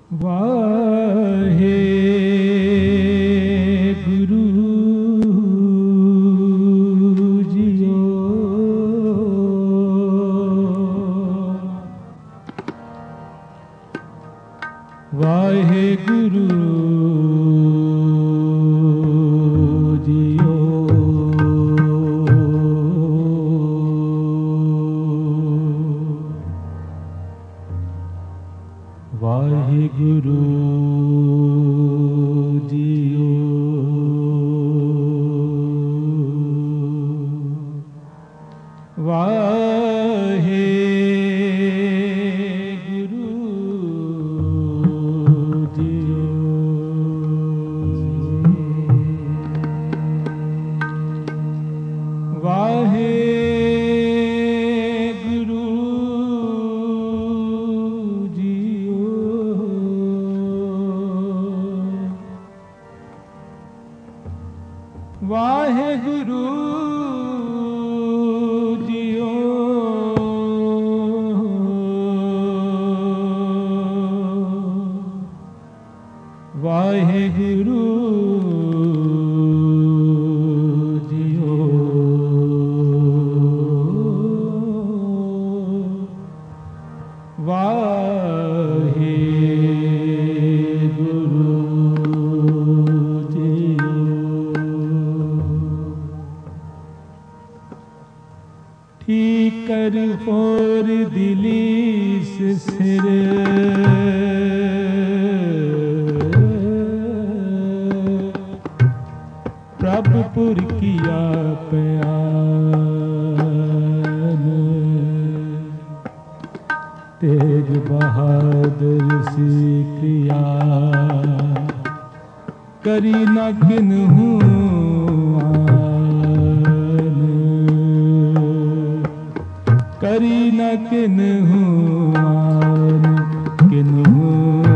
वाहे गुरु जियो वाहे गुरु जियो वाहे गुरु जियो वाहे गुरु जियो वाहे वाहे गुरु जियो वाहे गुरु जियो वाहे गुरु ठीक कर फोर दिलीस सिर प्रभुपुर किया प्यान तेज बहादुर सी क्रिया करी न किन्हू करी न किन्हू किन्हू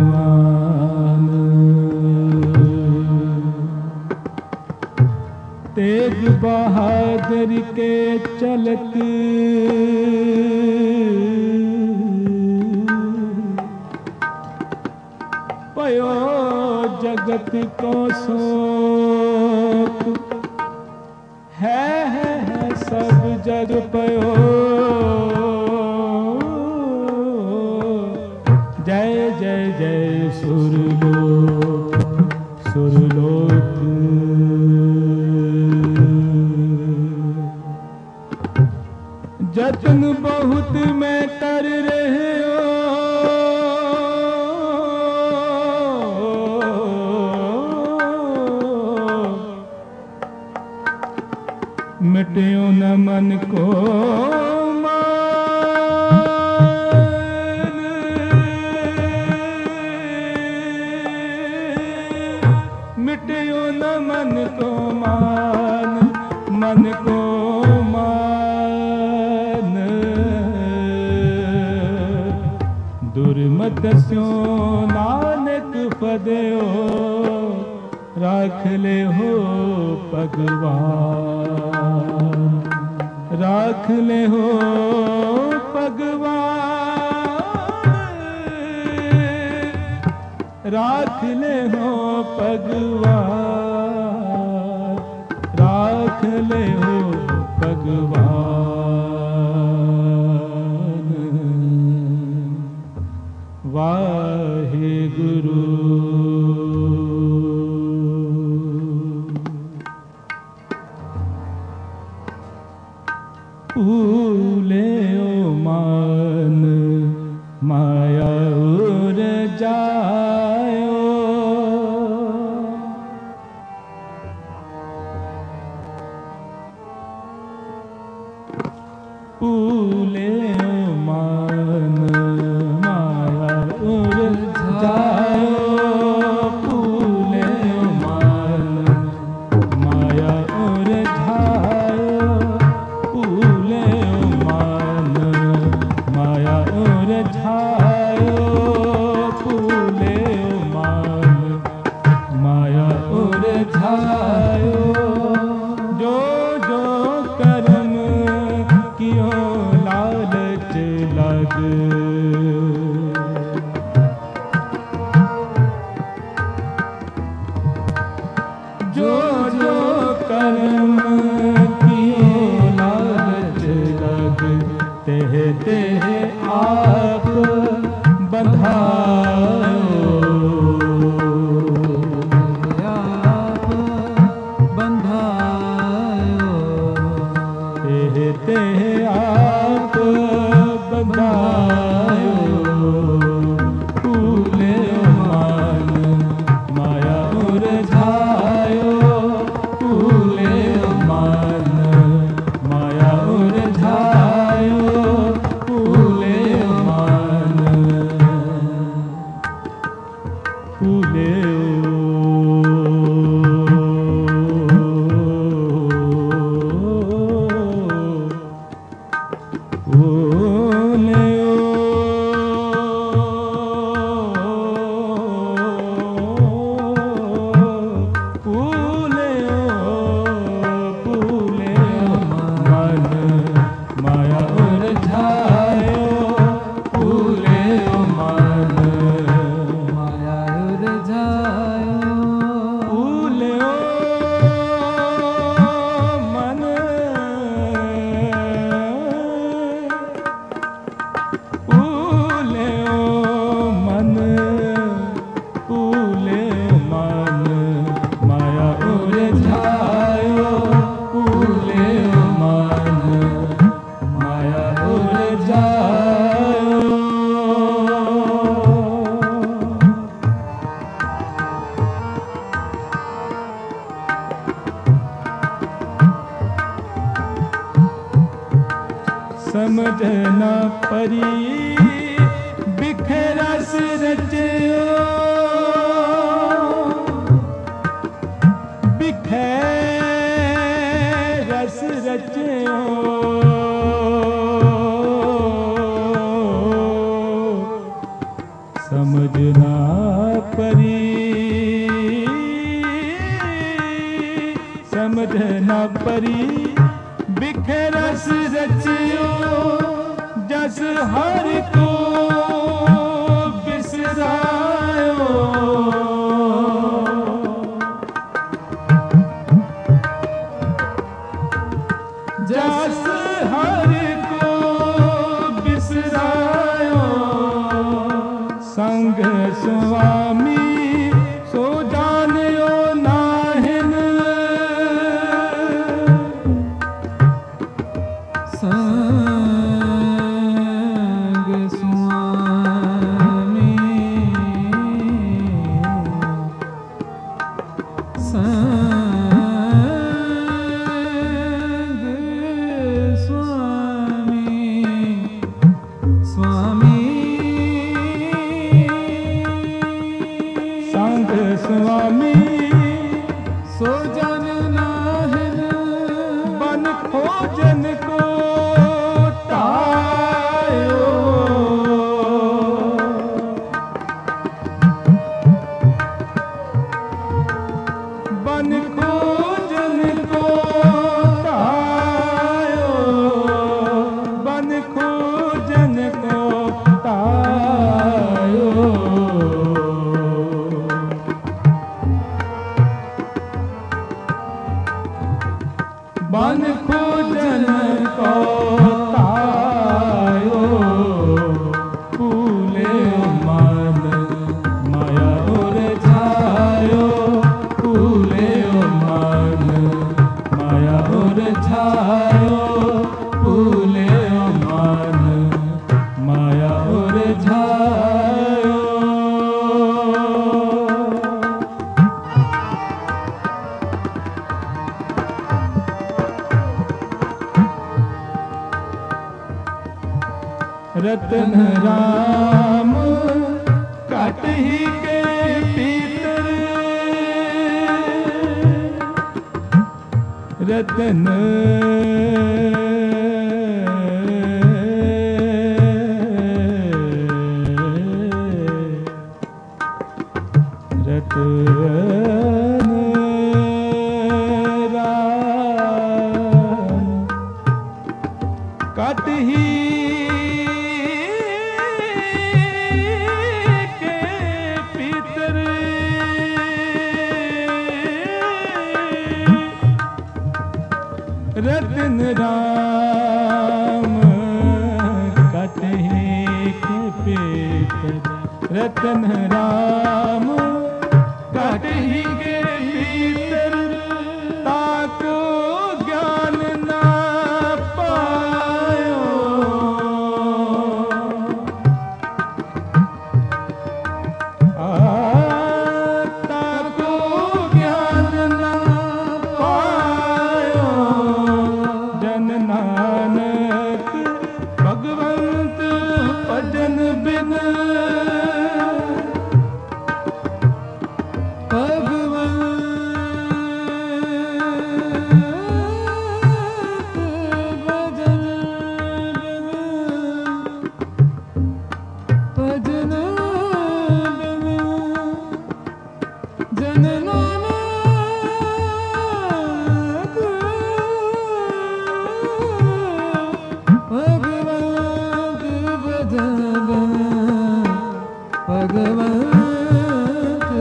तेज बहादुर के चलत पयो जगत को शोक है सब जग पयो जय जय जय सुरलोक सुरलोक जतन बहुत मैं कर रहे हो मिट्यो न मन को मान मिट्यो न मन को मान मन को मान दुर्मत स्यो नानक पदयो राख ले हो भगवान राख ले हो भगवान राख ले हो भगवान राख ले हो भगवान वाहे गुरु भूले ओ मान माया उर जायो भूले ओ मान माया उर जायो समझना परी बिखरस रचयो, बिखरस रचयो, समझना परी, समझना परी बिखरस रचियो, जस हर को बिसरायो, जस हर को बिसरायो, संग स्वामी सो जानियो नाहिन, संग स्वामी, संग स्वामी, स्वामी, संग स्वामी सो जन नाहिन, बन खोजन को बन खोजन को तायो, बन खोजन को तायो, बन खोजन को तायो, फूले मन माया उर छायो, फूले मन माया उर छायो, फूले मन माया उर छायो। रतन राम काट ही के भीतर, रतन रतन राम काट ही रतन राम कटे के पेट, रतन राम कटे के भीतर, ताको ज्ञान ना पायो, ताको ज्ञान ना पायो, जन नानक भगवंत भजन बिन, भगवंत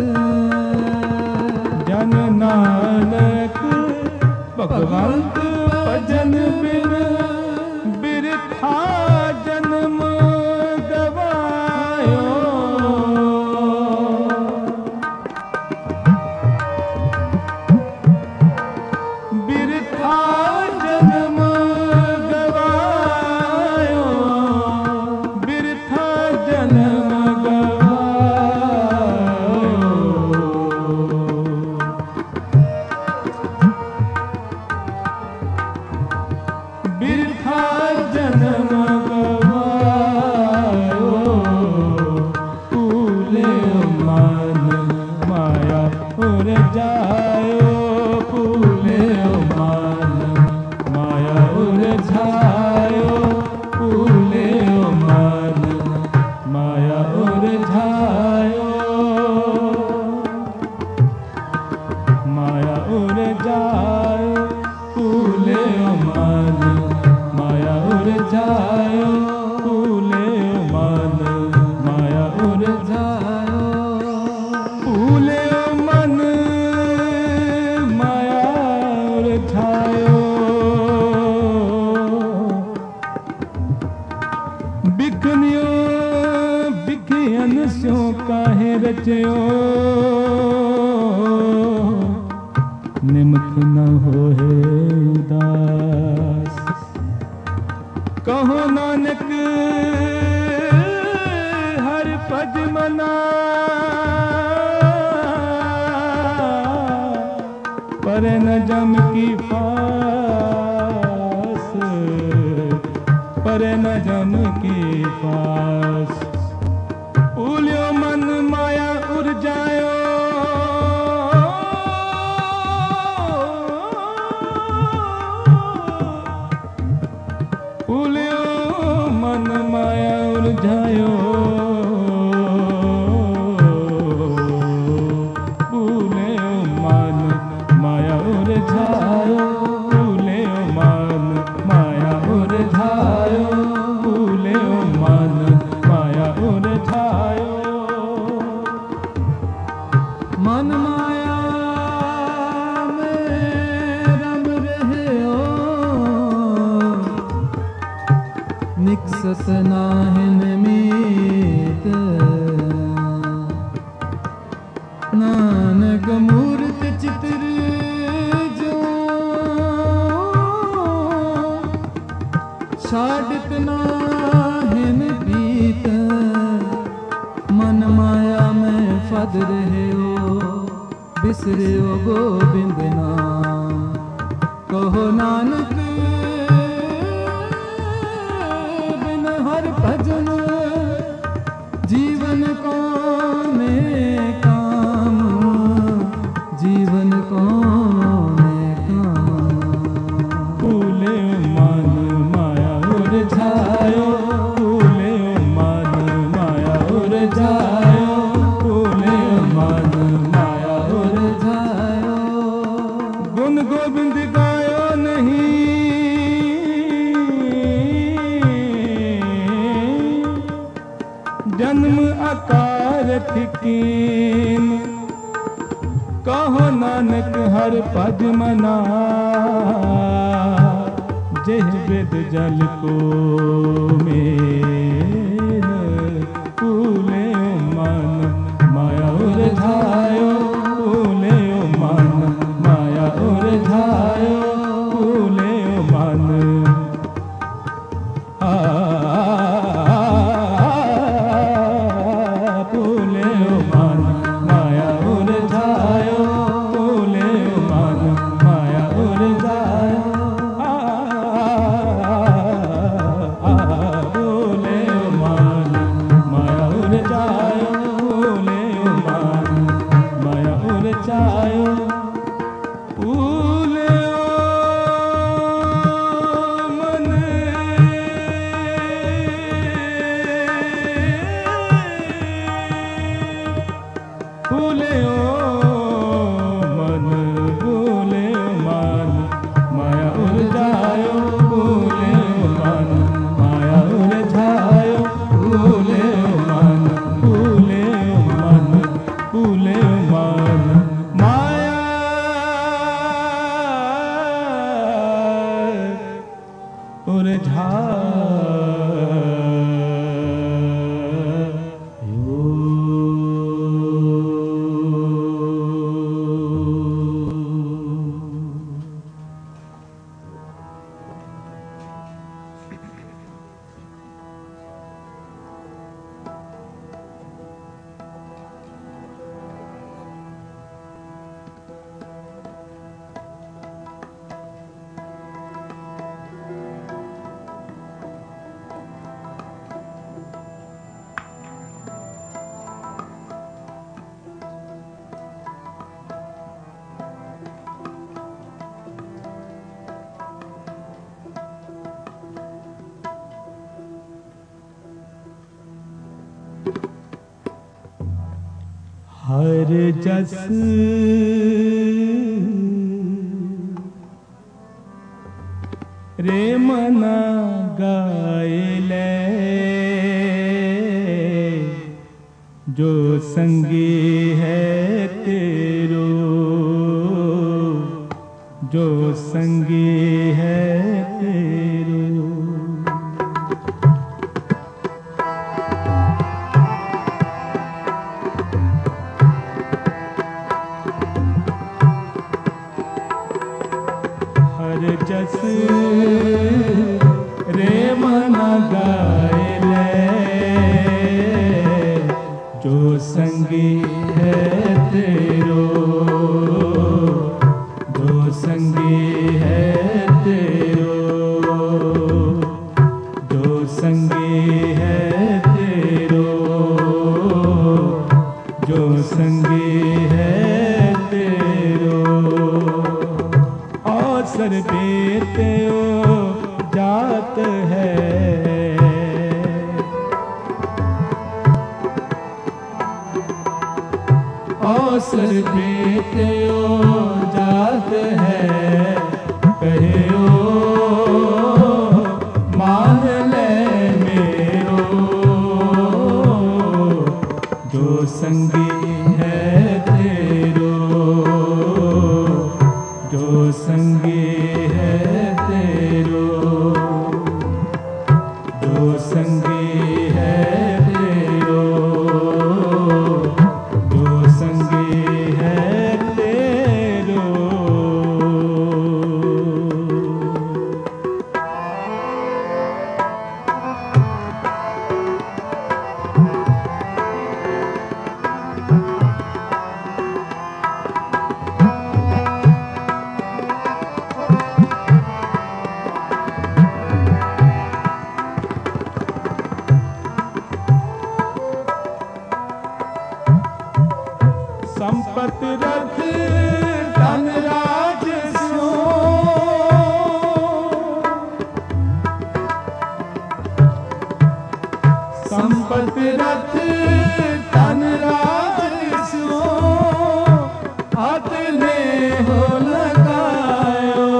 जन नानक भगवंत भजन बिन बिरथा जन्म गवायो। बिरथा जन्म गवायो, बिरथा जन्म गवायो। बिरथा जन्म गवायो, फूले मन माया उर जायो, फूले मन माया उर जायो, फूले मन माया उर जायो, माया उर जायो, फूले मन माया उर जायो, फूले मन माया उर जायो, फूले मन माया उर जायो। बिखनियो बिखियन स्यो काहे रचयो, निमख न होए उदास। कहो नानक हर पद मना, पर न जम की फास, पर न जम की फास। फूल्यो मन माया उर जायो, फूल्यो मन माया उर जायो, फूल्यो मन माया उर जायो, फूल्यो मन माया उर जायो, फूल्यो मन माया उर जायो। मन माया में रम रहे हो, निकसत नाहिन मीत। नानक मूर्त चित्र जो छाड़त नाहिन पीत। मन माया में फद रहे हो, बिसरे हो गोबिंद नाम। कहो नानक बिन हर भजन जीवन को में काम, जीवन को में काम। फूले मन माया उर जायो, फूले मन माया उर जायो, फूले मन माया उर जायो। गुण गोविंद गायो नहीं, जन्म आकार कीन। कहो नानक हर पद मना, जह वेद जल को मेन। फूले मन माया उर जायो, फूले मन माया उर जायो, फूले मन फूले मन माया उर जायो, फूले मन माया उर जायो, फूले मन माया उर जायो, फूले मन माया उर जायो, फूले मन फूले मन, फूले मन माया उर जायो, फूले मन माया उर जायो, फूले मन, फूले हर जस रे मना गाए ले, जो संगी है तेरो, जो संगी है तेरो। हर जस रे मना गाए ले, जो संगी है तेरो, जो संगी है तेरो, जो संगी है तेरो, जो संगी है तेरो। अवसर देते हो जात है, अवसर देते हो जात है, कहे ओ मान ले मेरो, जो संगी है तेरो, जो संगी है तेरो, जो संगी है तेरो, जो संगी है तेरो। संपत रख धन राज स्यो, संपत रख धन राज स्यो, हाथ ने हो लगायो,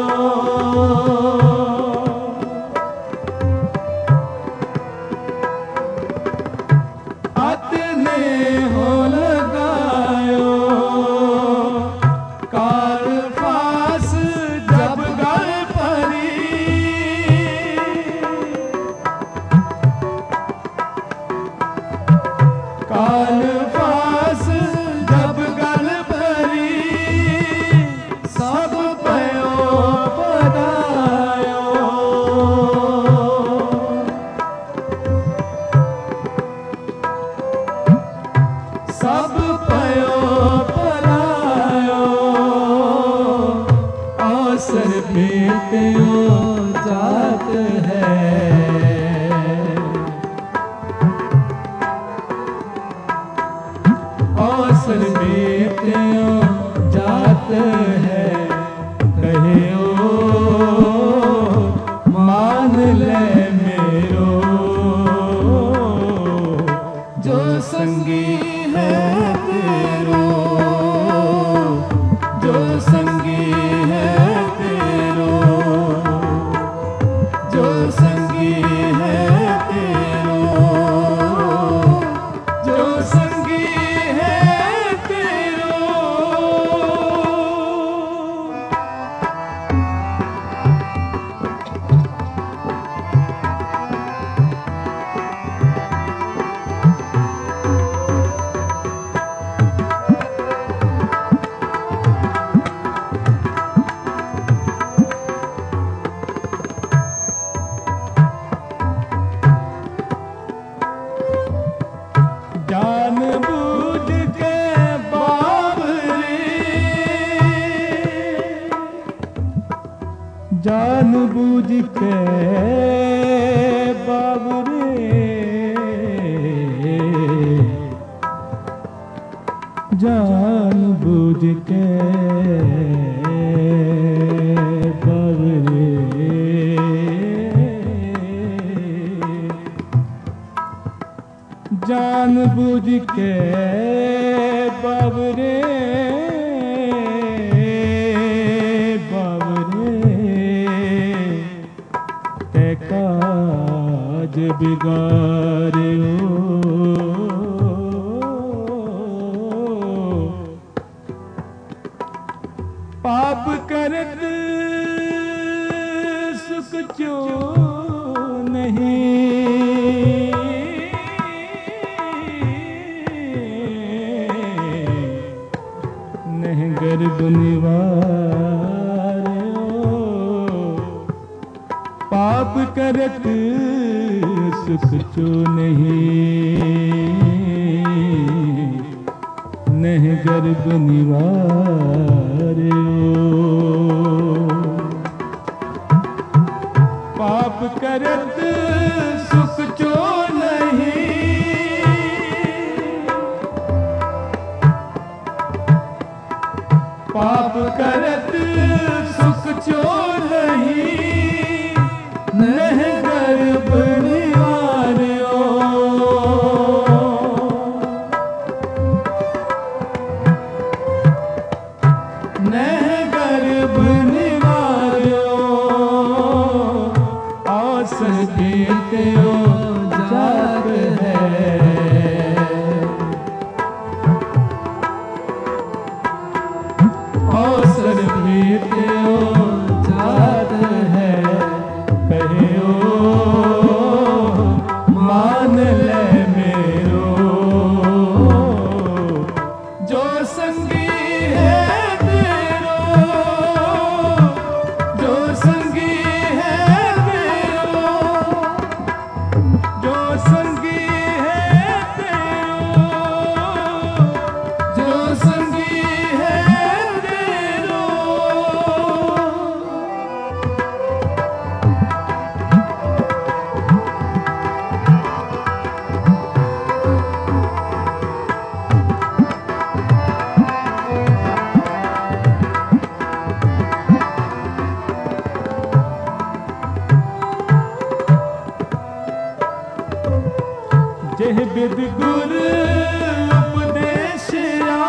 हाथ ने हो लगायो, काल फास जब गल परी, काल फास जब गल परी, सब पयो परायो, सब पयो परायो। अवसर भेटो जात है, अवसर भेटो जात है, कहे ओ मान ले मेरो, जो संगी है तेरो, जो संगी है तेरो, जो संगी है तेरो, जो संगी है तेरो। जान बूझ के बाबरे, जान बूझ के बाबरे, जान बूझ के बाबरे, जान बूझ के बावरे ते काज बिगाड़ो। पाप करत सुख जो नहीं, नह गर्भ निवारो। पाप करत सुख जो नहीं, नह गर्भ निवारो। पाप करत सुख जो नहीं, पाप करत सुख जो नहीं, नह गर्भ निवारो। नह गर्भ निवारो, औसर बीत्यो जात है। औसर बीत्यो जात है, कहियो मान ले मेरो। जो संगी है तेरो, जो संगी है तेरो, जो संगी है तेरो, जो संगी है तेरो। जेह बिद गुर उपदेशिया,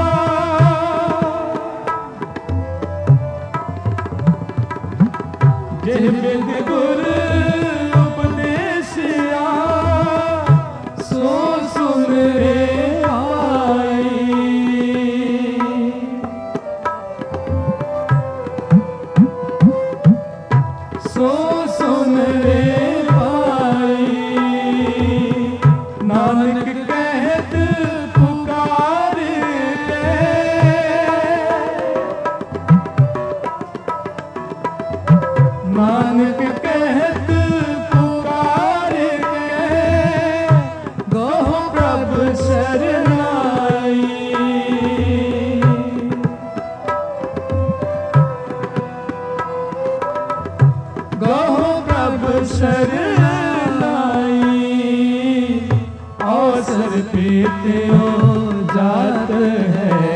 जेह बिद गुर उपदेशिया, सो सुन रे आई। सो सुन रे पाई, नानक कहत पुकार के। नानक कहत पुकार के, गो प्रभ शरणाई। गो प्रभ शरणाई, औसर बीत्यो जात है।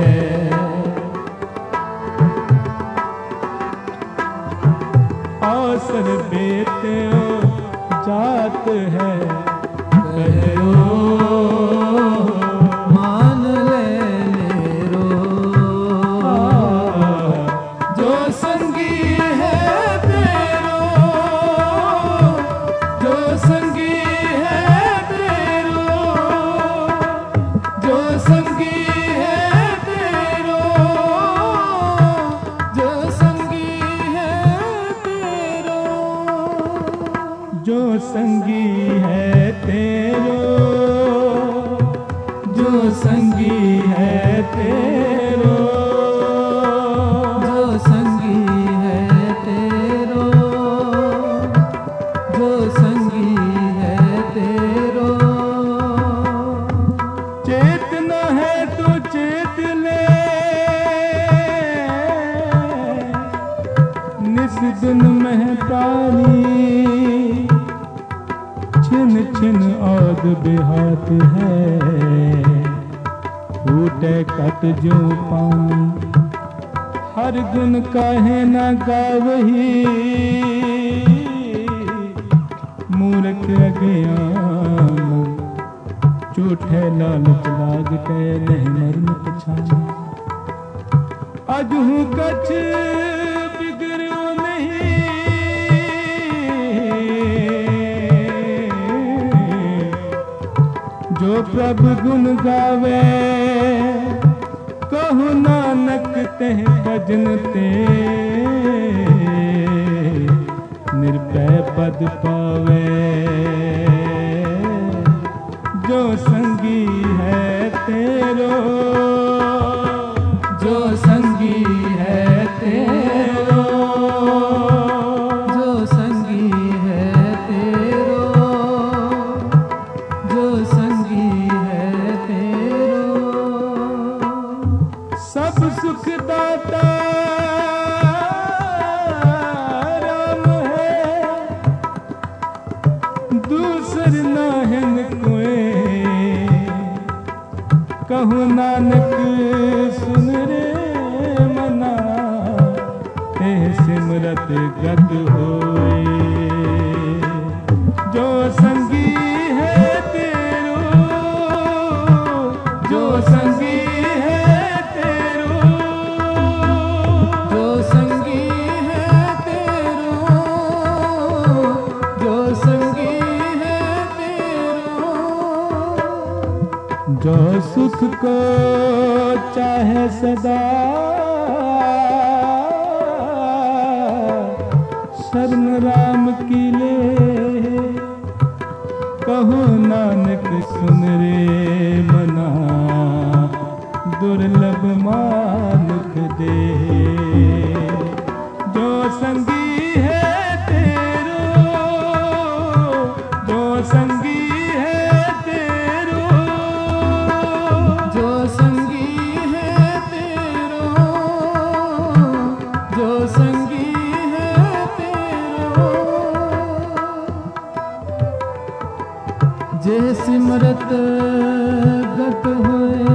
औसर बीत्यो जात है, कहो मान ले मेरो। जो संगी है तेरो, जो संगी है तेरो, जो संगी है तेरो, जो संगी है तेरो, जो संगी है तेरो, जो संगी है तेरो। जो संगी है तेरो, जो संगी है तेरो। चेतना है तो चेत ले, निस दिन महतारी। छिन छिन औद बेहात है, फूटे कट जो पानी। हर गुण काहे न गावही, मूर्ख अज्ञान झूठे लालच लाग के नहीं मरन पछान। अजहू कछ बिगड़ो नहीं, जो प्रभु गुण गावे, कहु नानक तेह भजन ते, निर्भय पद पावे। जो संगी है तेरो, जो संगी है तेरो, जो संगी है तेरो, जो संगी है तेरो। सब सुख दाता राम है, दूसर नाहन कोई। कहु नानक सुन रे मना, तेह सिमरत गत होए। जो संगी है तेरो, जो संगी है तेरो, जो संगी है तेरो, जो संगी है तेरो। जो सुख को चाहे सदा, शरण राम की ले। कहु नानक सुन रे मना, दुर्लभ मानुख दे। जो संगी है तेरो, जो संगी है तेरो, जो संगी है तेरो, जो संगी है तेरो। जे सिमरत गत होए,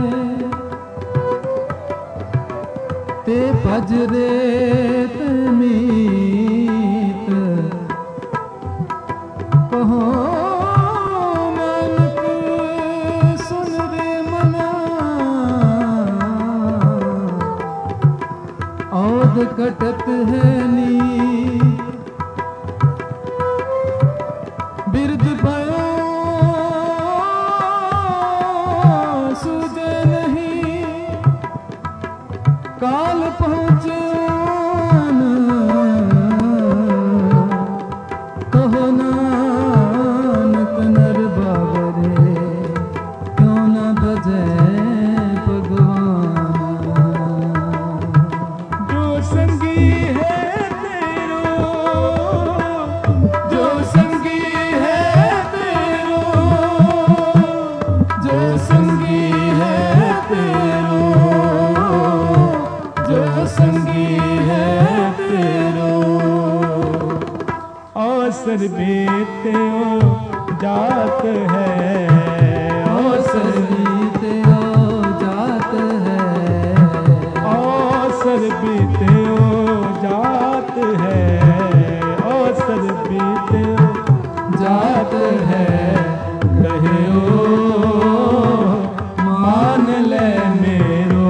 ते भज रे मीत। कहो नानक सुन रे मना, औध कटत है नी। बिरद भयो सूझे नहीं, काल पहुँचे कहो नानक नर बाबरे, क्यों न भजे भगवान। जो संगी है तेरो, जो संगी है तेरो, जो संगी है तेरो, जो संगी है तेरो। अवसर बीते जात है, अवसर बीते जात है, अवसर बीते जात है, अवसर बीते जात है। कहे मान ले मेरो।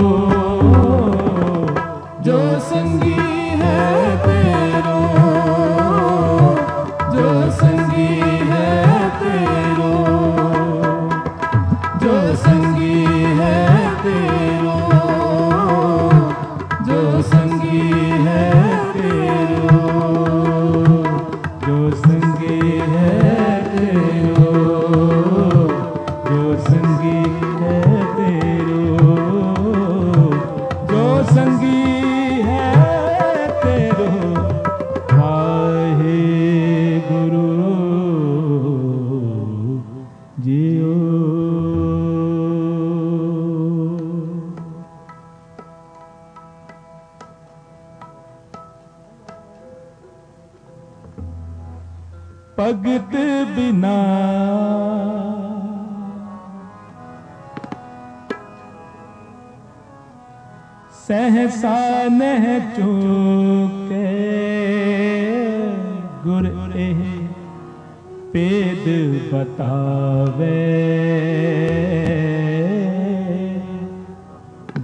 जो संगी है तेरो, जो संगी है तेरो, जो संगी है तेरो, जो संगी है तेरो, जो संगी है तेरो, जो संगी है तेरो, जो संगी है तेरो। वाहे गुरु जियो। भगत बिना सहसा नह चूके, गुर एह पेद बतावे।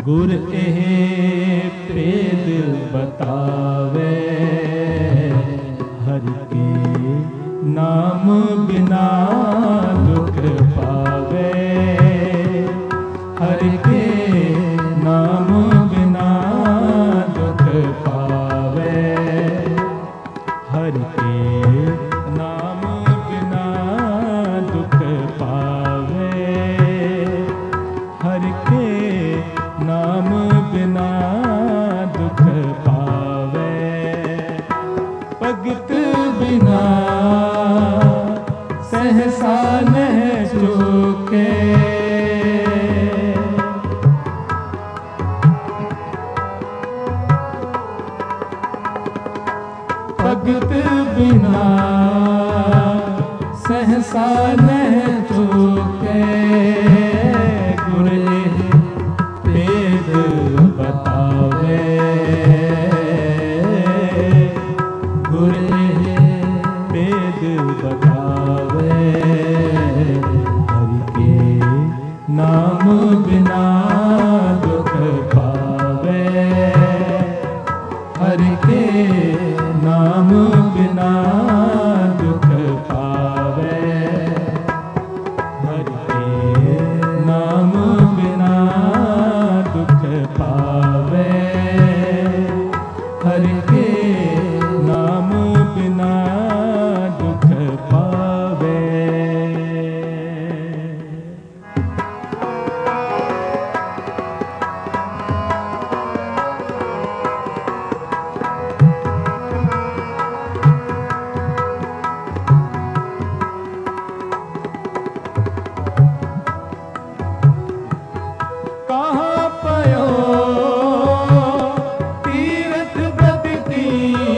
गुर एह भेद बतावे, हरि के नाम बिना दुख पावे, हरि के नाम बिना दुख पावे, हरि के नाम बिना दुख पावे, हरि के नाम बिना दुख पावे, भगत बिना सहसा न चूके, भगत बिना सहसा न चूके, गुर भेद बतावे, गुर भेद बतावे, हरि के नाम बिना दुख पावे, हरि के नाम बिना दुख पावे, हरि के नाम बिना दुख पावे, हरि के नाम बिना दुख पावे। कहाँ पयो तीरथ ब्रति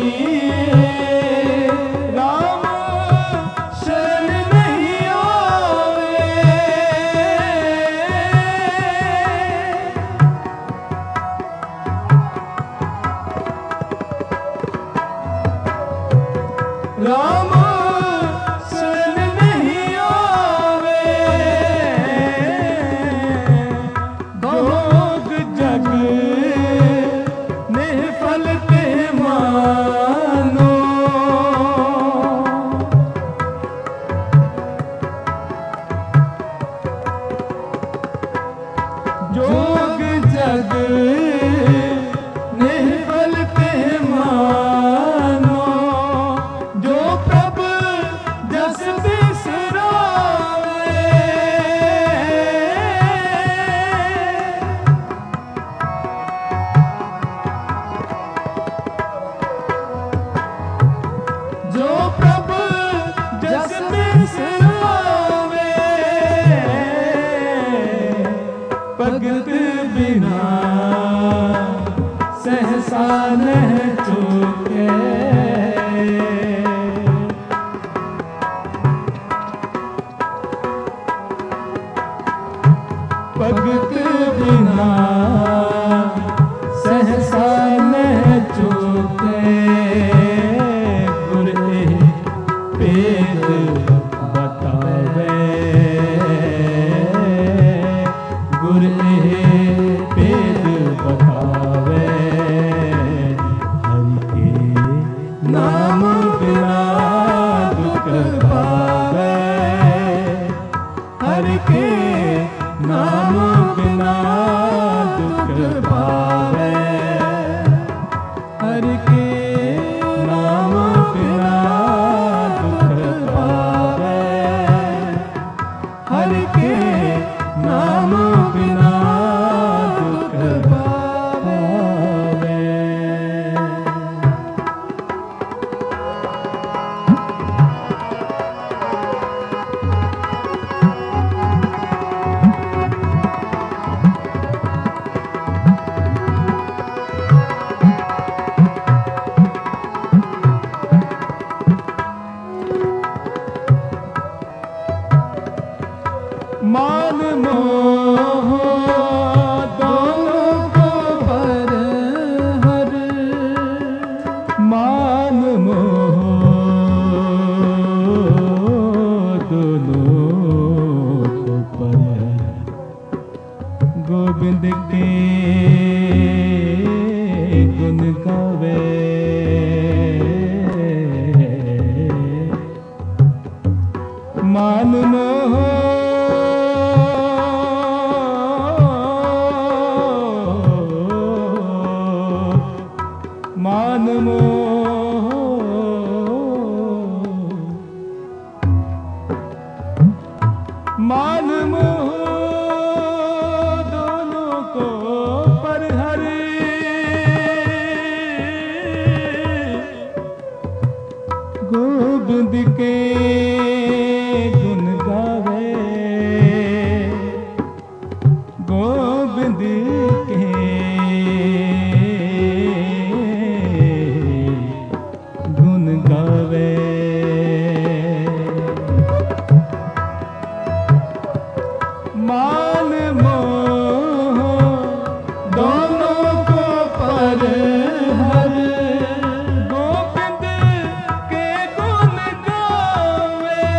राम शरण नहीं आवे, राम शरण नहीं आवे, भोग जग निफल ते मानो, जोग जग निफल ते मानो, जो प्रभ जस बिसरावे, जो प्रभ जस बिसरावे, भगत बिना सहसा न चूके, भगत बिना सहसा न चूके, गुर भेद बतावे, गुर भेद बतावे, गोविंद के गुण गावे, मान मोह मान मोह मान मोह दोनों को परहरे, गोविंद के गुण गावे, गोविंद के गुण गावे। मान मोह दोनों को परहर, गोविंद के गुण गावे,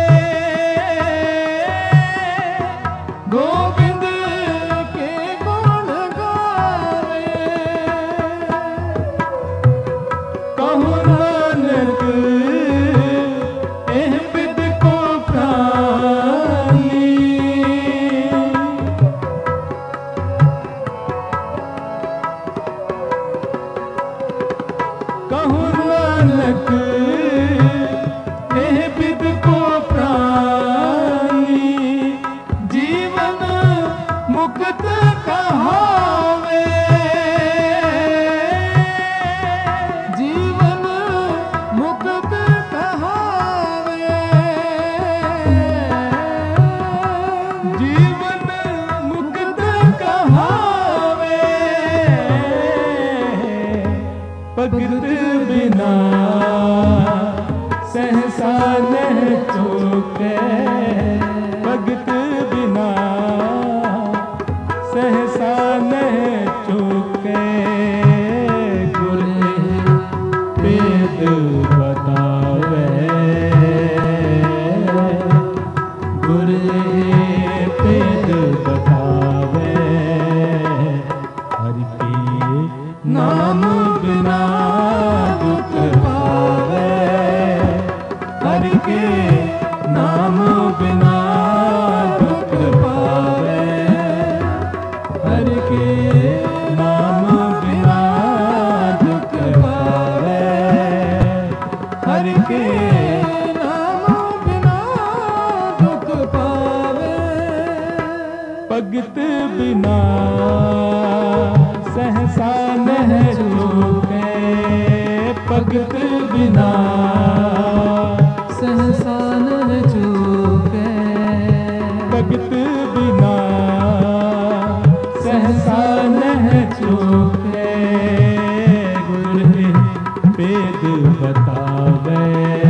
गोविंद के गुण गावे। कहूँ नानक एह बिद को प्राणी, कहूँ नानक एह बिद को प्राणी, जीवन मुक्त कहावे, जीवन मुक्त कहावे, जीवन मुक्त कहावे। भगत बिना सहसा न चूके, भगत बिना सहसा न चूके, गुर वेद बतावे, गुर वेद बतावे। हरि के नाम बिना दुख पावे, हरि के नाम बिना दुख पावे, हरि के नाम बिना दुख पावे, हरि के नाम बिना दुख पावे। भगत बिना सहसा न चूके, भगत बिना सहसा न चूके, भगत बिना सहसा न चूके, गुर वेद बतावे,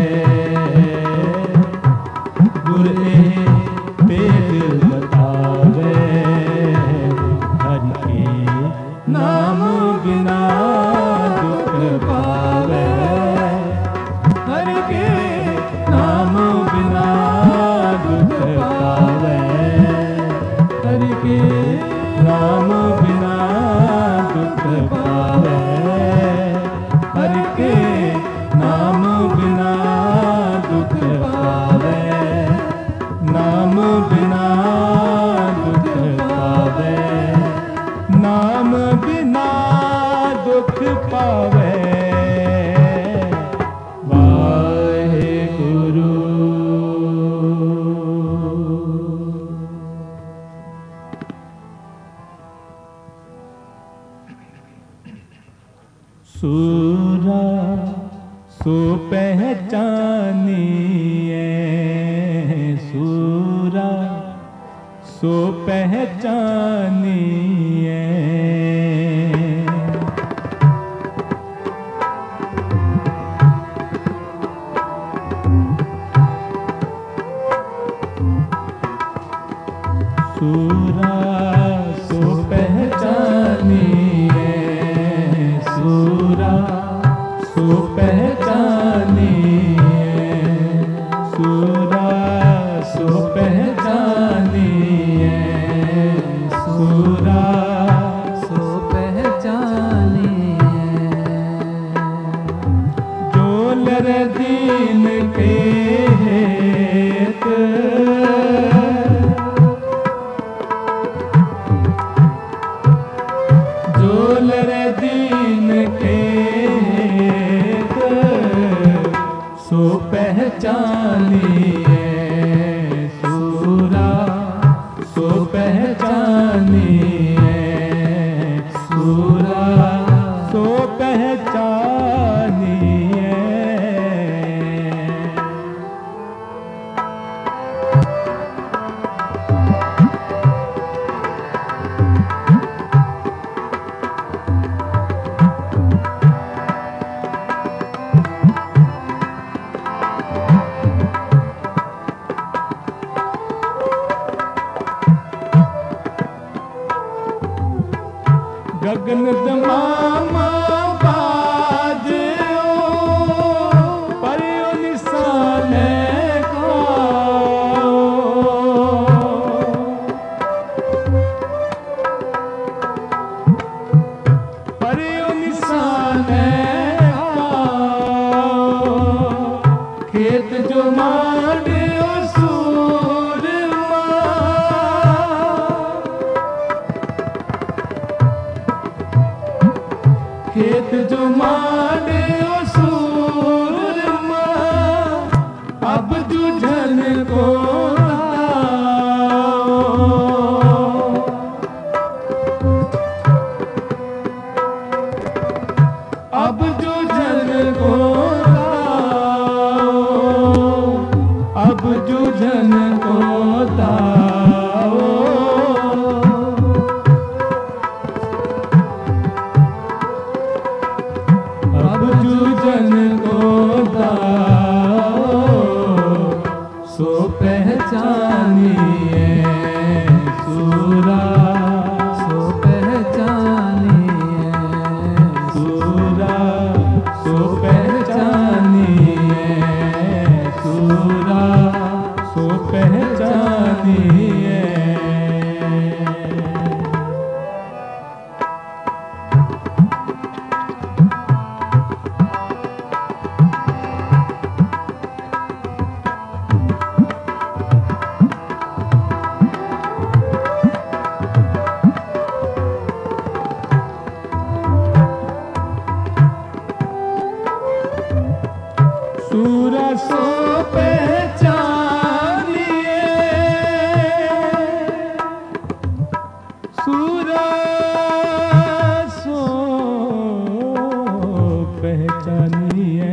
गुर वेद बतावे। हरि के नाम बिना दुख पावे, हरि के नाम बिना दुख पावे, हरि के नाम बिना दुख पावे, हरि के नाम बिना दुख पावे, नाम बिना दुख पावे, नाम बिना दुख पावे। वाहेगुरु। सूरा सो पहचानिए, सूरा सो पहचानिए, सूरा सो पहचानिए, सूरा सो पहचानिए, सूरा सो पहचानिए, सूरा सो पहचानिए। जो लर दीन के हेत सो पहचानिए। सूरा सो पहचानिए। सूरा सो पहचानिए। गगन दमामा बाजो परियो निशाने को। परियो निशाने खेत जो मांडियो सूरमा। खेत जो मांडियो सूरमा अब जुझन को अब जुझन को अब जुझन को अब जुझन को सो पहचानिए। सूरा सो पहचानिए। सूरा सो पहचानिए। सूरा सो पहचानिए। सूरा सो पहचानिए। सूरा सो पहचानिए।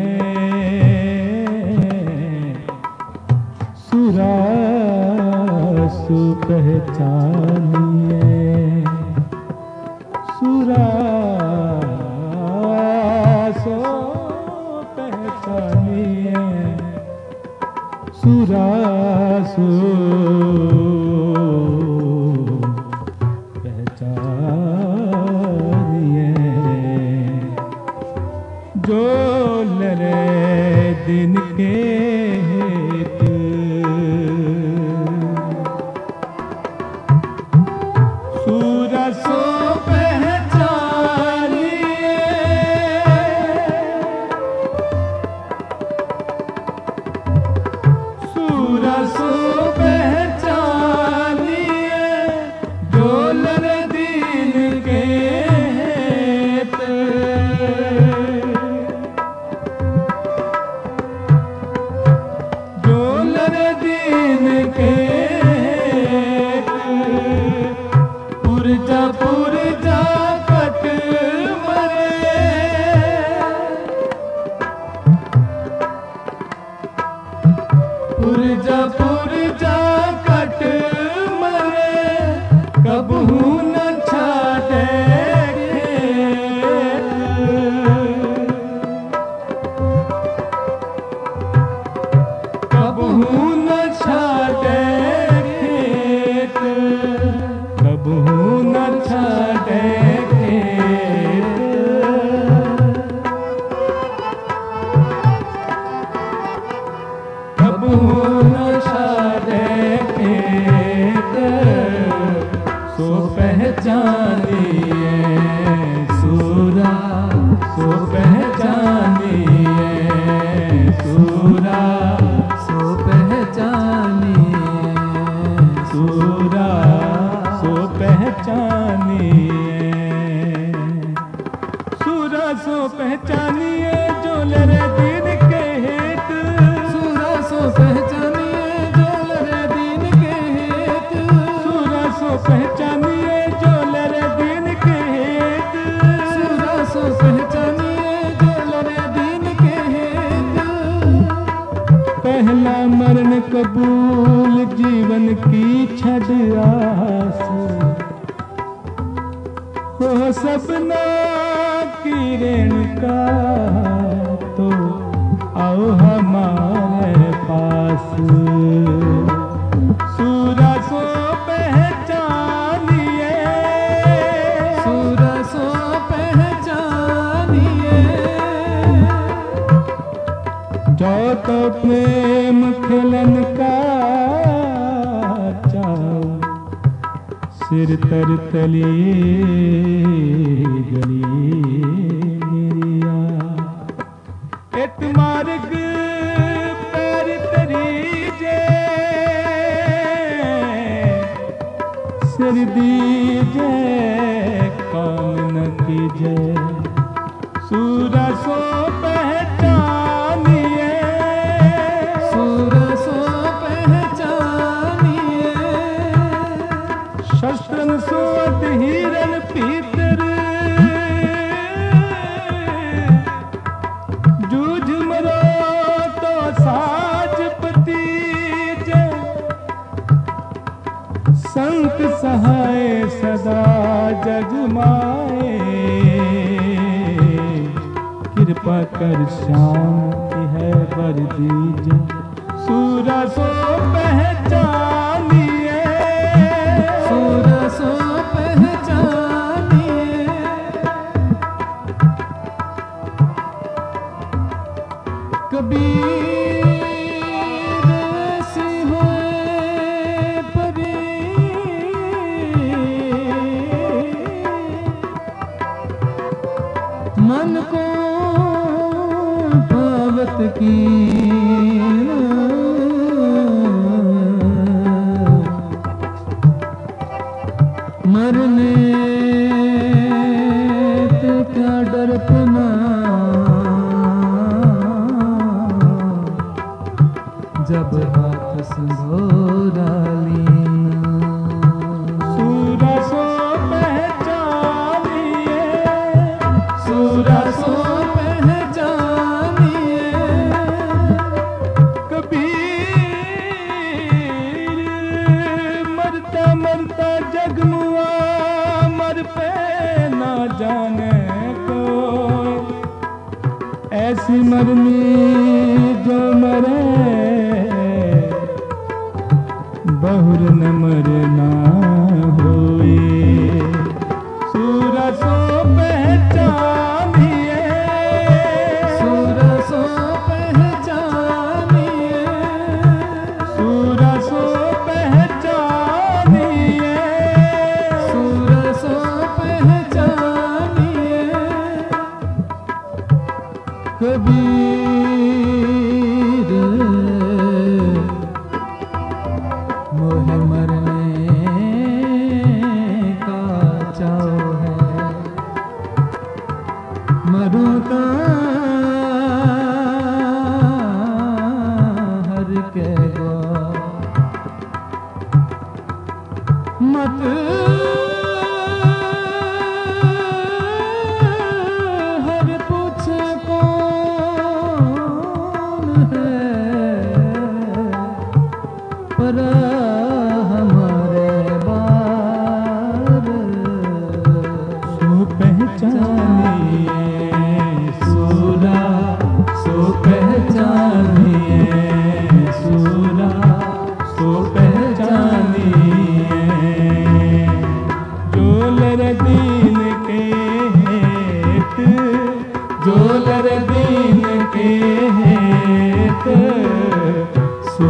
सूरा सो पहचानिए। सूरा सो पहचानिए। सूरा सो पहचानिए। जो लरे दिन के हेत सूरा सो पहचानिए। सूरा सो पहचानिए। जो लर दीन के हेत जो लर दीन के हेत पुरजा पुरजा कट मरे। पुरजा पुरजा कट मरे कबहू न छाटे खेत। कबहू न छाटे खेत। कबहू न छाटे पहचानिए, सूरा सो पहचानिए, सूरा सो पहचानिए, सूरा सो पहचानिए, सूरा सो पहचानिए जो लरे दीन के हेत, सूरा सो पहचानिए जो लरे दीन के हेत, सूरा सो पहचानिए जो लरे दीन के हेत, सूरा सो पहचानिए जो लरे दीन के हेत। पहला मरण कबूल जीवन की छद आस, हो सपना की रेणुका तो आओ हमारे पास, सूरा सो पहचानिए, सूरा सो पहचानिए, जो तो प्रेम खिलन का चाओ, सिर तर तलिए गली मेरिया, एत मार्ग पैर तरीजे, सिर दीजे काम न कीजे, सूरा सो पहचानिए, सूरा सो पहचानिए, शस्त्रन सोत हिरन पीतर, जूझ मरो तो साज पतीजे, संत सहाय सदा जगमाए, कृपा कर श्याम की है बर दीजे, सूरा सो पहचानिए, सूरा सो पहचानिए, कबीर ऐसी होए परी, मन को पावत की मरने ते क्या डरपना, जब हाथ संघोरा लीना, सूरा सो पहचानिए, सूरा सो पहचानिए, कबीर मरता मरता जगमुआ, मर पे ना जाने को, ऐसी मरनी जो मरे बहुर न मरना होए, सूरा सो पहचानिए, सूरा सो पहचानिए, सूरा सो पहचानिए, सूरा सो पहचानिए, कबीर मोह मरने का चाव है, मरूं तो हर के गो, मत हर पूछे कौन है, पर हमारे बार सो पहचानिए, सूरा सो पहचानिए, सूरा सो पहचानिए, जो लर दीन के हेत, जो लर दीन के हेत, सो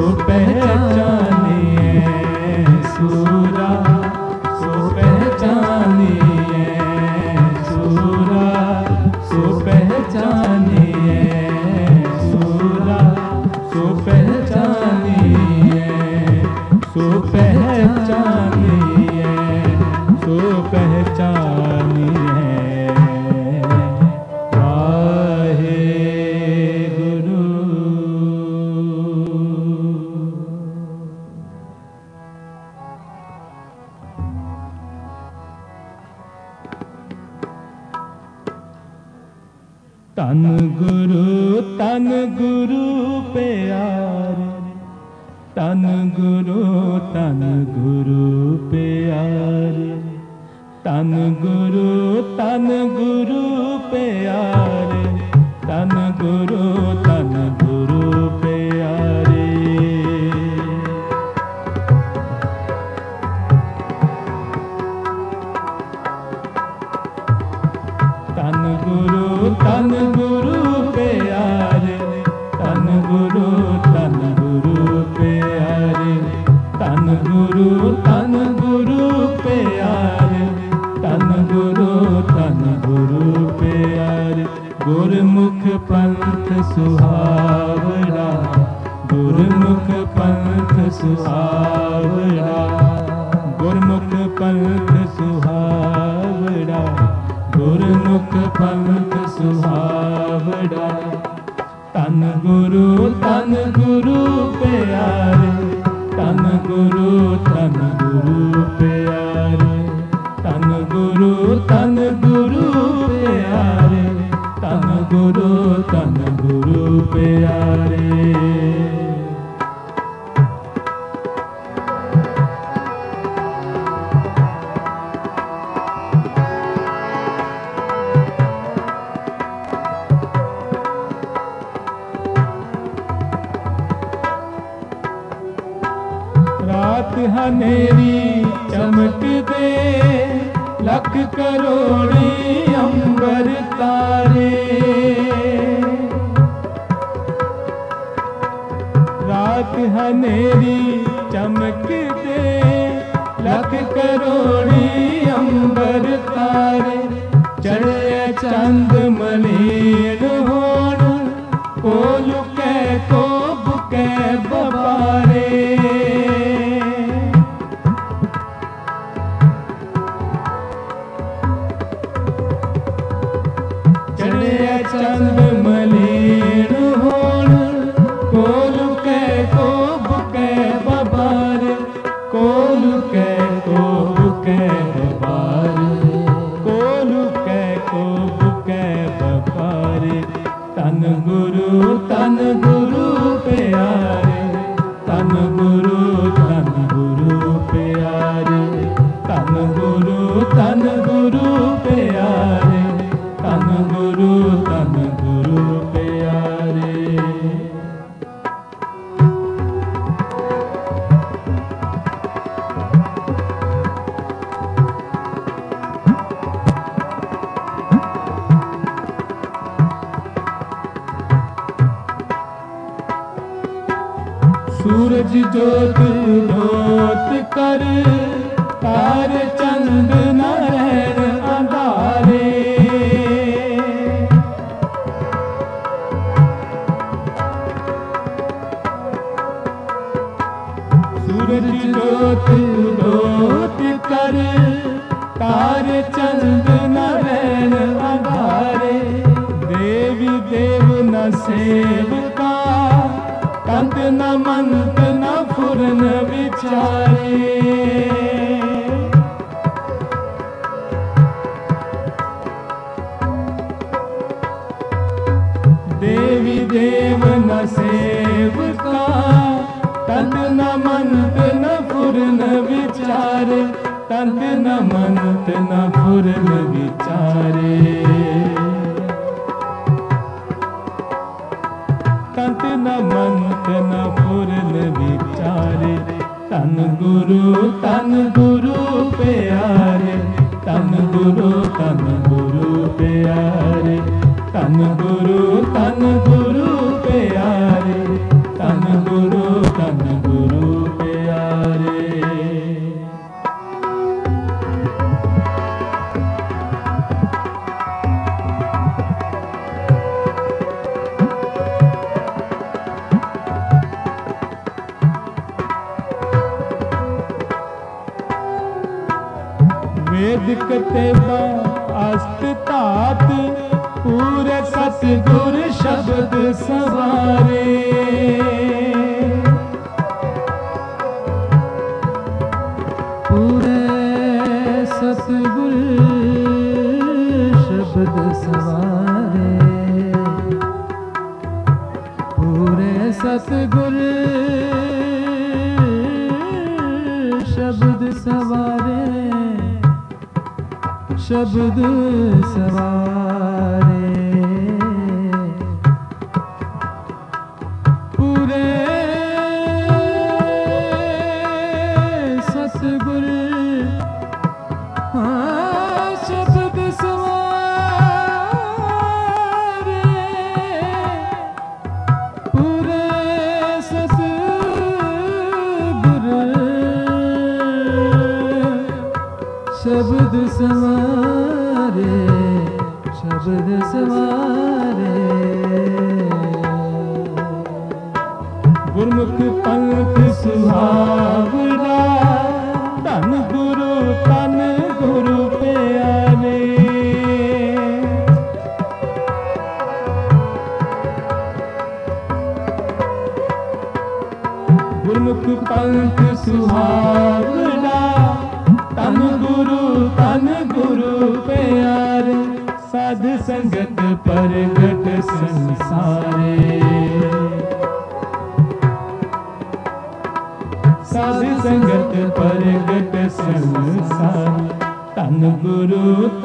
पहचानिए, सूरा सो पहचानिए, तन गुरु प्यारे, तन गुरु प्यारे, तन गुरु प्यारे, तन गुरु प्यारे। तन गुरु प्यारे, तन गुरु प्यारे, तन गुरु प्यारे, तन गुरु प्यारे। गुरमुख पंथ सुहावड़ा, गुरमुख पंथ सुहावड़ा, गुरमुख पंथ सुहावड़ा, गुरमुख पंथ सुहावड़ा। तन गुरु प्यारे, तन गुरु प्यारे, तन गुरु प्यारे, तन गुरु प्यारे। रात हनेरी चमक दे, लख करोड़ी अंबर तारे। रात हनेरी चमक दे, लख करोड़ी अंबर तारे। चढ़े चंद मलीन होण, को लुकै को बुकै बबारे। चंद मलीन होण, को लुकै को बुकै बबारे, को लुकै को बुकै बबारे, को लुकै को बुकै बबारे। तन गुरु प्यारे, तन गुरु प्यारे, तन गुरु प्यारे, तन गुरु प्यारे। सूरज जोत जोत कर, तार चंद न रहन अंधारे। सूरज जोत जोत कर, तार चंद न रहन अंधारे। देवी देव न सेवका, तंत न मंत न फुरन विचारे। देवी देव न सेवका, तंत न मंत न फुरन विचारे, तंत न मंत न फुरन विचारे। तंत न मंत न फुरन विचारे। तन गुरु प्यारे, तन गुरु प्यारे, तन गुरु प्यारे, तन गुरु प्यारे। वेद कतेबा अस्त तात, पूरे सतगुर शब्द सवारे। पूरे सतगुर शब्द सवारे। सतगुर शब्द सवारे, शब्द सवारे पूरे सतगुर शब्द सवारे पूरे सतगुर शब्द सवारे, शब्द सवारे गुरमुख पंथ सुहावना, तन गुरु प्यारे। गुरमुख पंथ सुहावना, तन गुरु प्यारे। साध संगत परगट संसारे, साध संगत परगट संसार। तन गुरु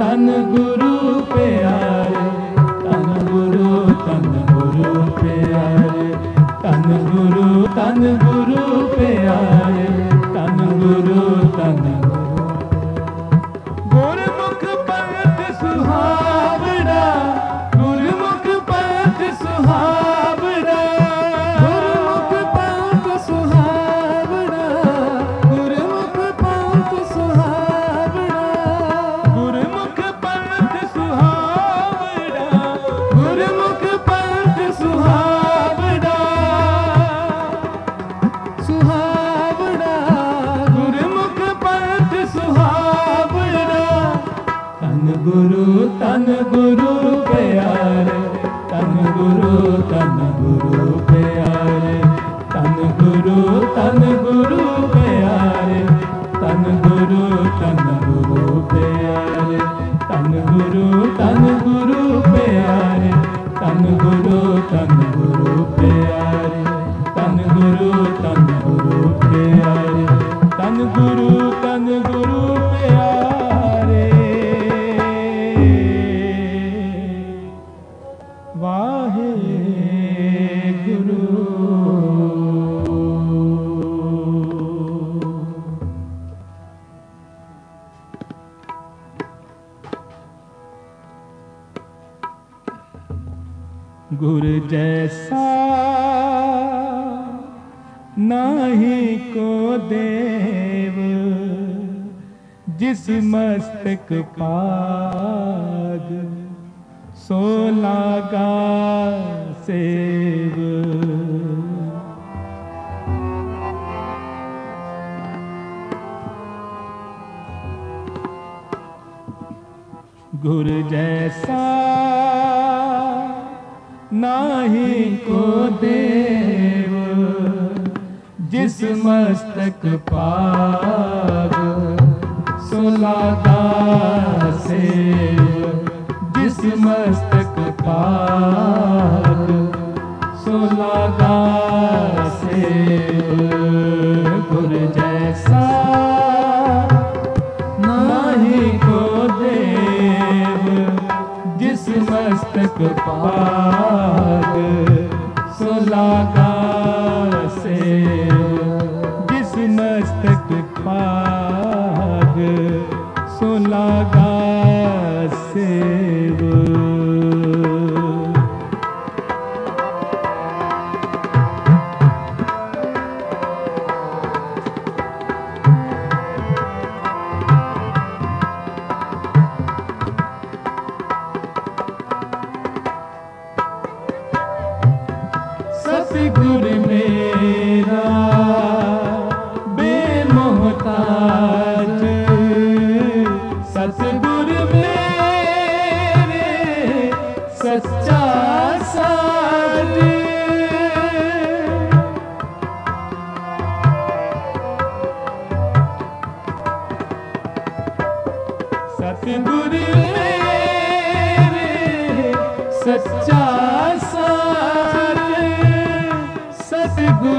प्यारे, तन गुरु प्यारे। तन गुरु प्यारे, तन गुरु गुरमुख पंथ सुहावना, गुरमुख पंथ सुहावना, गुरमुख पंथ सुहावना, गुरमुख पंथ सुहावना, गुरमुख पंथ सुहावना, गुरमुख पंथ सुहावना, सुहावना, गुरमुख पंथ सुहावना। तन गुरु प्यारे, तन गुरु प्यारे। तन गुरु प्यारे, तन गुरु प्यारे। तन गुरु प्यारे, तन गुरु प्यारे। तन गुरु प्यारे, तन गुरु प्यारे। वाहे गुरु। गुरु जैसा नाही को देव, जिस मस्तक पाग सो लागा सेव। गुरु जैसा नाही को देव, जिस मस्तक पाग सो लागा सेव। जिस मस्तक पाग सो लागा सेव। गुरु जैसा नाही को देव, जिस मस्तक पाग सो लागा सेव। जिस मस्तक पाग सो लागा सेव।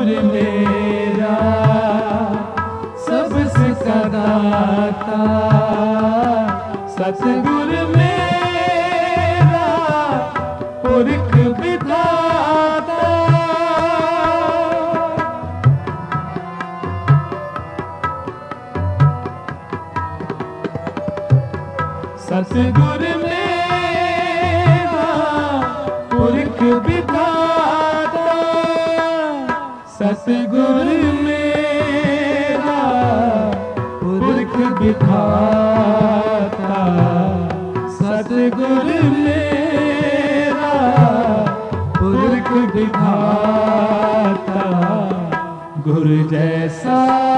सतगुरु मेरा सबसे दाता, सतगुरु मेरा पुरख विधाता। सतगुरु मेरा पुरख विधाता, सतगुरु मेरा पुरख विधाता, सतगुरु मेरा पुरख विधाता। गुरु जैसा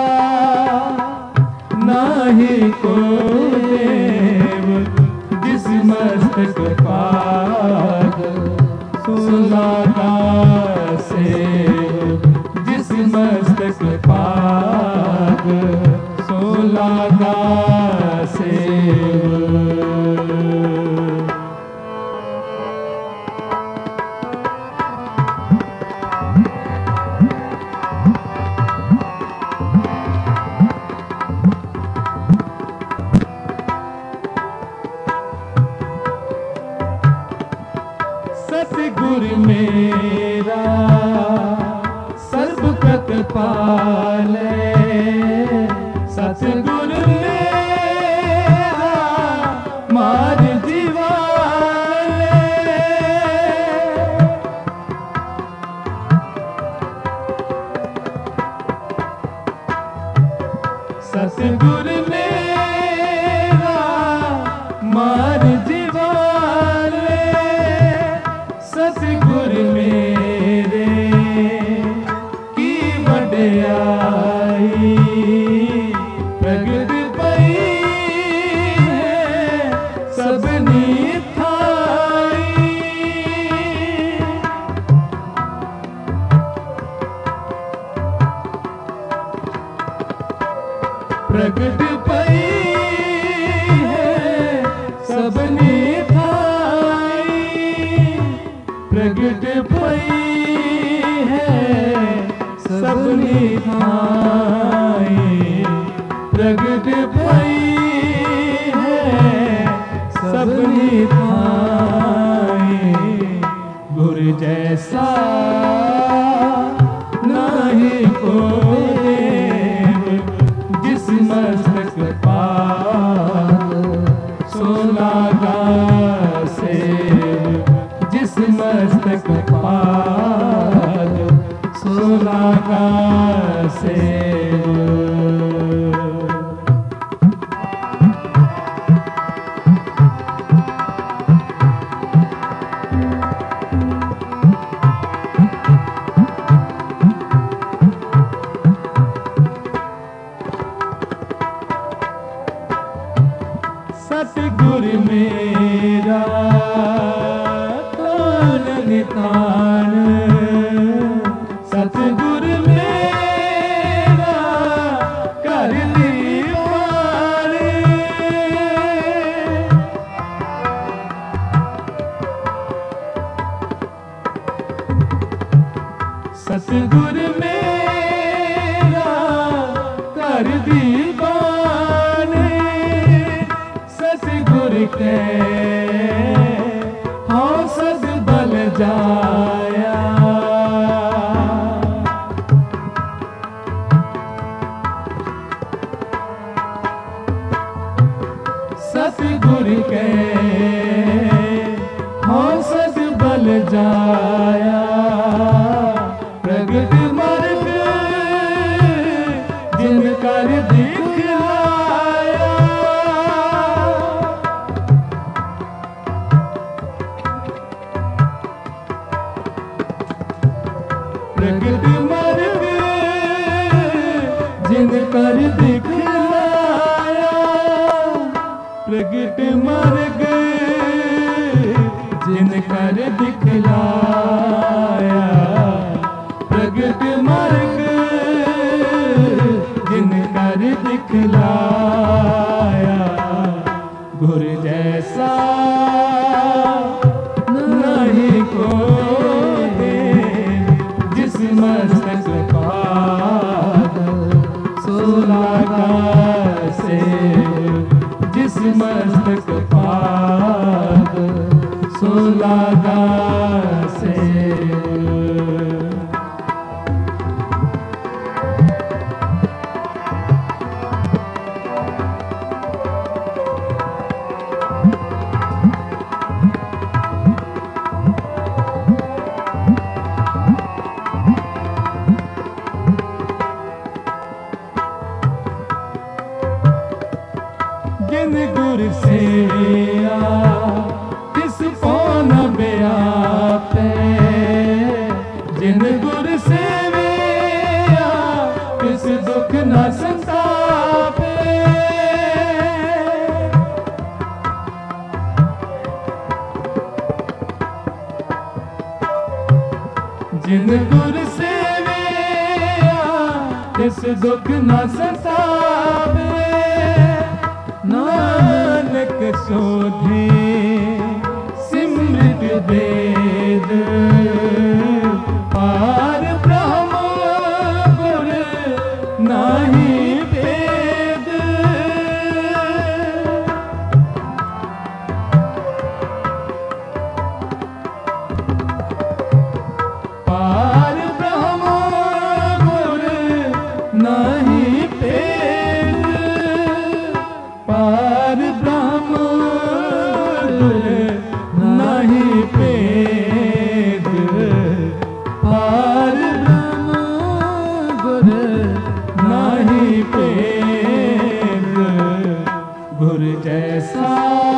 नाही को देव, जिस मस्तक पाग सुलागा से, जिस मस्तक पाग सुलागा से। सतगुरु मेरा सर्व प्रतिपाले, सतगुरु मेरा मार जीवाले। सतगुरु मेरा मार जीवाले, सतगुरु मेरे की वड्याई प्रगट पई है सबनी थाई। प्रगट पई है सबनी थाई, प्रगट पई है सबनी थाई, प्रगट पई है सबनी थाई। गुरु जैसा नाही को देव, जिस मस्तक पाग सुलागा से, जिस मस्तक पाग सुलागा से। सतगुरु मेरा तान नितान, सतगुरु मेरा कर दीवार। सतगुरु मेरा कर दीवान, सतगुरु के हाँ सद बल जाया। सतगुरु के हाँ सद बल जाया, प्रगट मार्ग जिन कर दिखलाया। प्रगट मार्ग जिन कर दिखलाया, प्रगट मार्ग जिन कर दिखलाया, प्रगट मार्ग जिन कर दिखलाया। गुरु जैसा नहीं को दे, जिस मस्तक लागा सेव। जिन गुर सेविया तिस पौन ब्यापे, जिन गुर सेविया तिस दुख न संतापे। जिन गुर सेविया तिस दुख न संतापे। नानक सोधे सिमृत वेद, पार ब्रह्म गुर नाही भेद। पार ब्रह्म गुर नाही भेद। पार ब्रह्म गुर नहीं भेद। पार ब्रह्म गुर नहीं भेद। गुर जैसा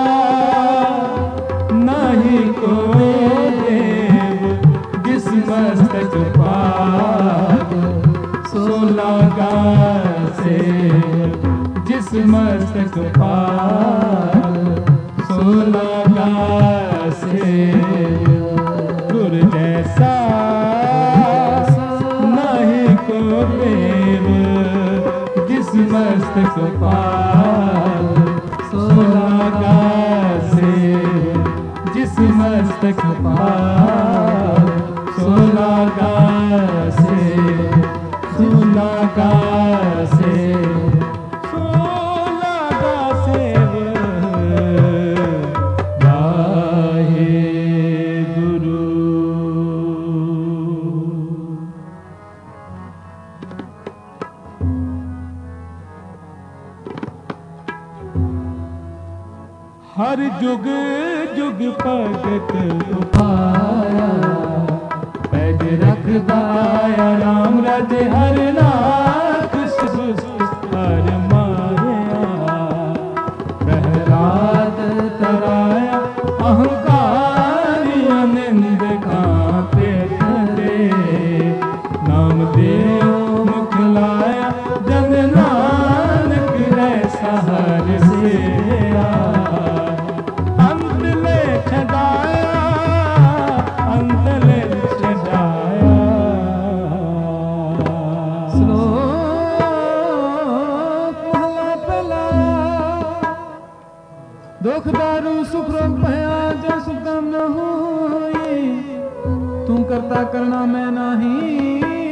नहीं कोई देव, जिस मस्तक पाग सो लागा सेव। जिस मस्तक पाग सो लागा सेव। गुर जैसा नहीं को देव, जिस मस्तक पाग सो लागा सेव। जिस मस्तक पाग सो लागा सेव। सो लागा सेव। हर जुग जुग भगत उपाया, पैज रखदा आया राम राजे हर नाथ। सुस्त हर माया प्रहलाद तराया, अहंकारी अनिंद कांपे डरे। नाम देव मुख लाया, जन नानक ऐसा हर सेया। अंत ले छड़ाया, अंत ले छड़ाया। श्लोक महला पहला। दुख दारू सुख रोग भया, जो सुख काम न होई। तू करता करना मैं नहीं,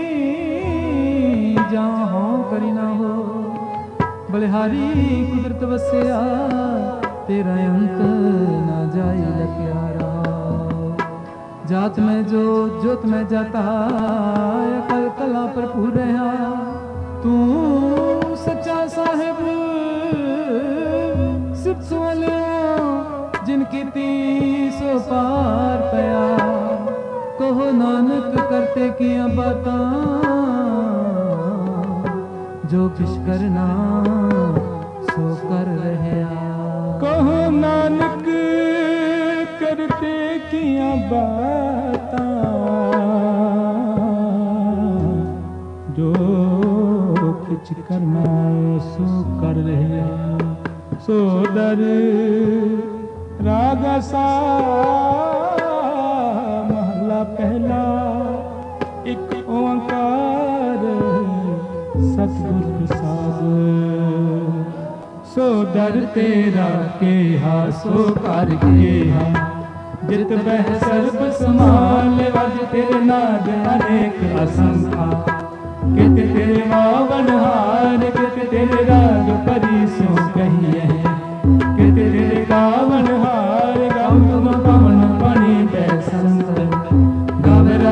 जहाँ हो करी ना हो। बलिहारी कुदरत वस्या, तेरा अंत ना जाए लख्यारा। जात में जो जोत में जाता, अकल कला पर पूरा। तू सच्चा साहिब सिप्स वाले, जिनकी 300 पार पया। कहो नानक करते किया बाता, जो किश करना सो कर रहे। कहो नानक करते किया बातां, जो कुछ करना सो कर रहे। सो दर रागा सा महला पहला। एक ओंकार सतगुर प्रसाद। सो दर तेरा केहा सो कर केहा, जित बह सर्ब समाल वज तेरे नाद अनेक असंखा। कित तेरे वावन हार, कित तेरे राग परी सो कहिए। कित तेरे गावन हार, गाऊं तुम पवन पन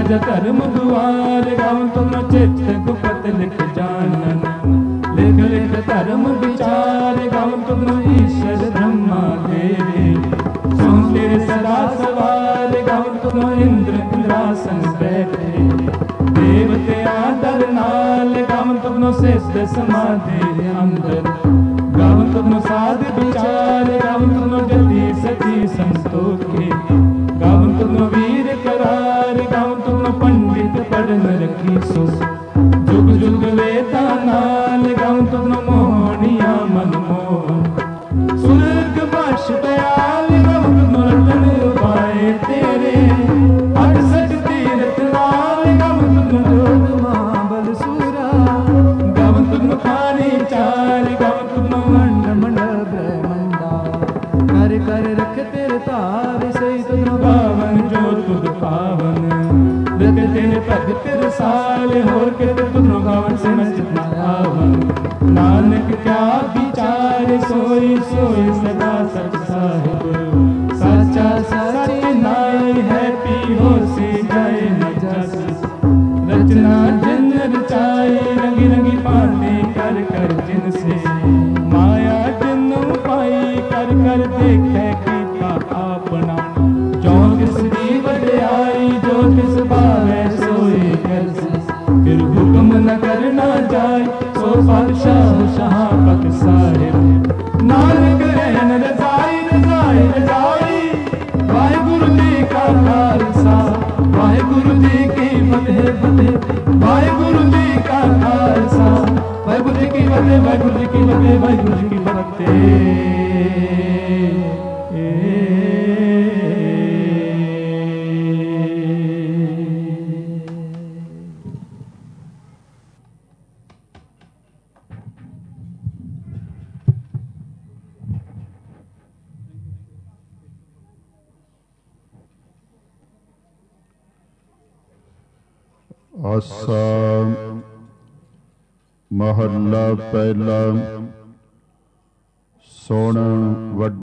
राजा धर्म दुआर गावन तुम चित गुप्त लिख जानन लिख लिख धर्म विचार गावन तुम ईश्वर ब्रह्मा देवे सुन तेरे सदा सवार गावन तुम इंद्र इंद्रासन बैठे देवते आदर नाल गावन तुम सिद्ध समाधि अंदर गावन तुम साध विचार गावन तुम जति सती संतोखे गावन तुम वीर करार गावन तुम पंडित पढ़न रखी सो जुग जुग वेदा नाल गावन तुम मोहनिया मनमोहन सुर्ग वश दयाल गावन तुम रतन उपाय तेरे अठ सठ तीरथ नाल गावन तुम जोत महाबल सूरा गावन तुम खानी चार गावन तुम मंड मंड ब्रह्मंडा कर कर रख तेरे तार सही तुम गावन जो तुद पावन रख तेरे भगत रसाल होर के तुम गावन से मस्जिद आवन नानक क्या विचार सोई सोई सदा सच साहिब साचा सच नाई है पी हो से जाए न जस रचना जिन रचाई रंगी रंगी पाते कर कर जिन से माया जिन पाई कर कर देखे कीता अपना जो किसकी वड्याई जो किस भावे सोई करसी फिर हुक्म न करना जाए सो बादशाह शहापत साहिब नानक रहन रजाई रजाई रजाई वाहिगुरु जी का खालसा वाहिगुरु जी की फतेह फतेह वाहिगुरु जी का खालसा वाहिगुरु जी की फतेह वाहिगुरु जी की फतेह वाहिगुरु जी की फतेह। आसा महला पहला सुन वड्डे